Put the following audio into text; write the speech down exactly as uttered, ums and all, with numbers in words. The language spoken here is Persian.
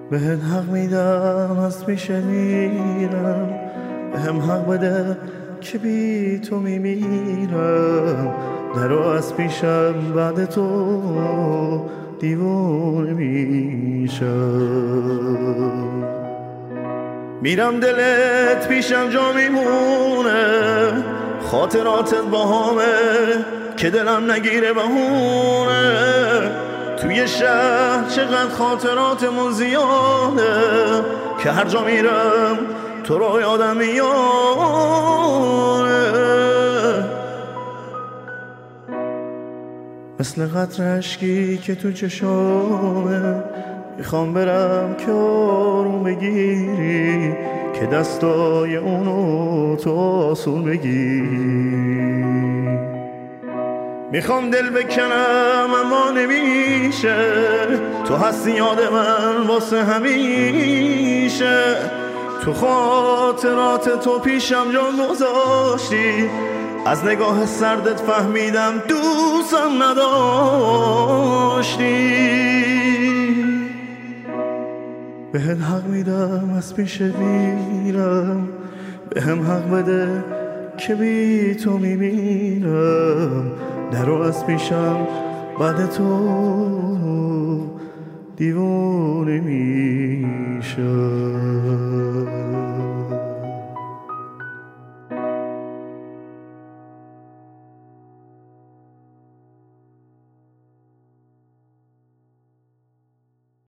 بهت حق میدم از پیش میرم، به هم حق بده که بی تو میمیرم. درو از پیشم بعد تو دیوونه میشم. میرم دلت پیشم جا میمونه، خاطراتت با همه که دلم نگیره بهونه. توی شهر چقدر خاطراتمون زیاده که هر جا میرم تو رو یادم میاره. مثل قطره اشکی که تو چشامه، میخوام برم که آروم بگیری، که دستای اونو تو آسون بگیری. میخوام دل بکنم اما نمیشه، تو هستی یاد من واسه همیشه. تو خاطرات تو پیشم جان گذاشتی، از نگاه سردت فهمیدم دوستم نداشتی. بهت حق میدم از پیش میرم، به هم حق بده که بی تو میمیرم. درو از پیشم بعد تو دیوونه میشم.